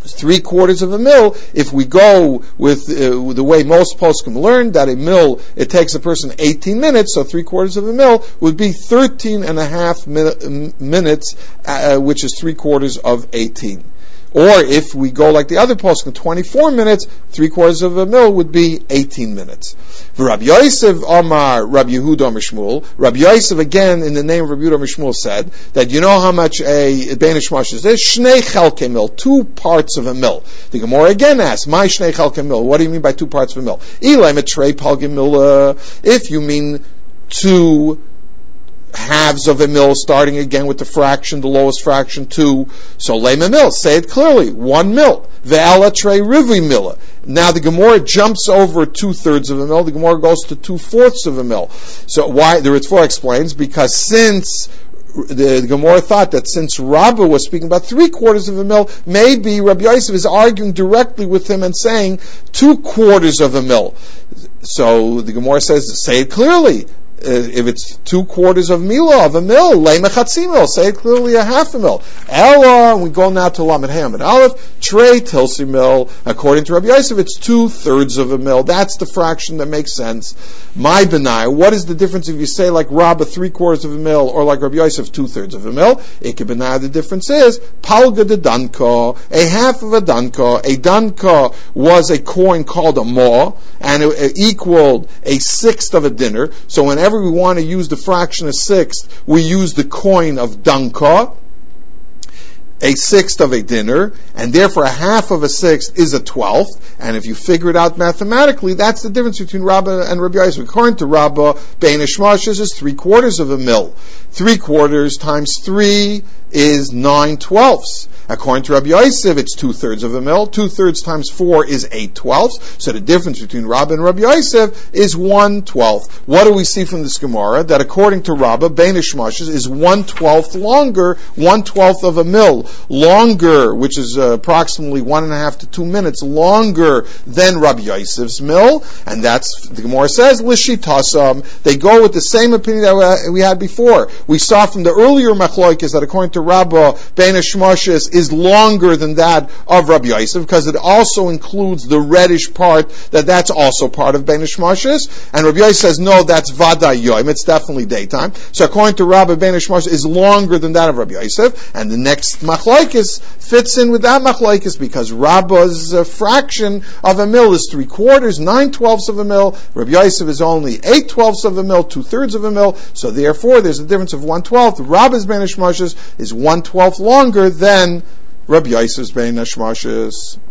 3/4 of a mil, if we go with the way most poskim learn, that a mil, it takes a person 18 minutes, so 3/4 of a mil would be 13.5 minutes, which is 3/4 of 18. Or if we go like the other poskim, 24 minutes, 3/4 of a mil would be 18 minutes. Rabbi Yosef Amar, Rabbi Yehuda Amar Shmuel. Rabbi Yosef, again, in the name of Rabbi Yehuda Amar Shmuel, said that you know how much a Bein Hashmashos is? Shnei chelkei mil, 2 parts of a mil. The Gemara again asks, "My shnei chelkei mil? What do you mean by 2 parts of a mil?" Ilai metrei palgei mil. If you mean 2 halves of a mil, starting again with the fraction, the lowest fraction, 2. So lema mil, say it clearly, 1 mil. Ve'ala trei rivi mila. Now the Gemara jumps over 2/3 of a mil. The Gemara goes to 2/4 of a mil. So why? The Ritva explains, because since the Gemara thought that since Rabbah was speaking about 3/4 of a mil, maybe Rabbi Yosef is arguing directly with him and saying 2/4 of a mil. So the Gemara says, say it clearly. If it's 2/4 of mila, of a mil, lema chatzi mil, say it clearly, a half a mil. Ella, we go now to Lamed Ham and Aleph, trei tilsi mil, according to Rabbi Yosef, it's 2/3 of a mil. That's the fraction that makes sense. My benai, what is the difference if you say like Rabbah 3/4 of a mil, or like Rabbi Yosef 2/3 of a mil? Ikke benai, the difference is, palga de danka, a half of a danka. A danka was a coin called a ma, and it equaled a sixth of a dinner. So whenever we want to use the fraction of sixth, we use the coin of danka, a sixth of a dinner, and therefore a half of a sixth is a 12th. And if you figure it out mathematically, that's the difference between Rabbah and Rabbi Yosef. According to Rabbah, Bein Hashmashos is 3/4 of a mil. 3/4 times 3 is 9/12. According to Rabbi Yosef, it's 2/3 of a mil. 2/3 times 4 is 8/12. So the difference between Rabbah and Rabbi Yosef is 1/12. What do we see from this Gemara? That according to Rabbah, Bein Hashmashos is 1/12 longer, 1/12 of a mil longer, which is approximately 1.5 to 2 minutes longer than Rabbi Yosef's mil. And that's, the Gemara says, Lishitasam. They go with the same opinion that we had before. We saw from the earlier Machlokes that according to Rabbah, Bein Hashmashos is longer than that of Rabbi Yosef, because it also includes the reddish part, that's also part of Bein Hashmashos. And Rabbi Yosef says, no, that's Vaday Yom, it's definitely daytime. So according to Rabbah, Bein Hashmashos is longer than that of Rabbi Yosef. And the next Machlokes fits in with that Machlokes, because Rabbah's fraction of a mil is 3/4, 9/12 of a mil. Rabbi Yosef is only 8/12 of a mil, 2/3 of a mil. So therefore, there's a difference of 1/12. Rabbah's Bein Hashmashos is 1/12 longer than Rabbi Yosef's Bein Hashmashos.